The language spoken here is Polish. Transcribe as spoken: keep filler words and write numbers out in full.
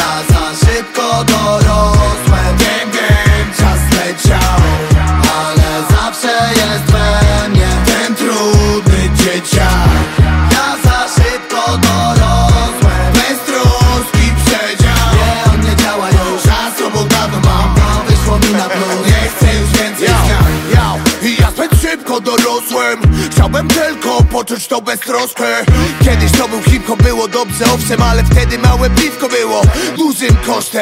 Ja za szybko dorosłem, wiem, wiem, czas leciał, ale zawsze jest we mnie ten trudny dzieciak. Ja za szybko dorosłem, bez troski przedział. Nie, on nie działa już, a sobą dawno mam, no wyszło mi na plus, nie chcę już więcej zmian. I ja zbyt szybko dorosłem, chciałbym tylko poczuć tą beztroskę. Kiedyś to był hip-hop, było dobrze owszem, ale wtedy małe piwko było dużym kosztem.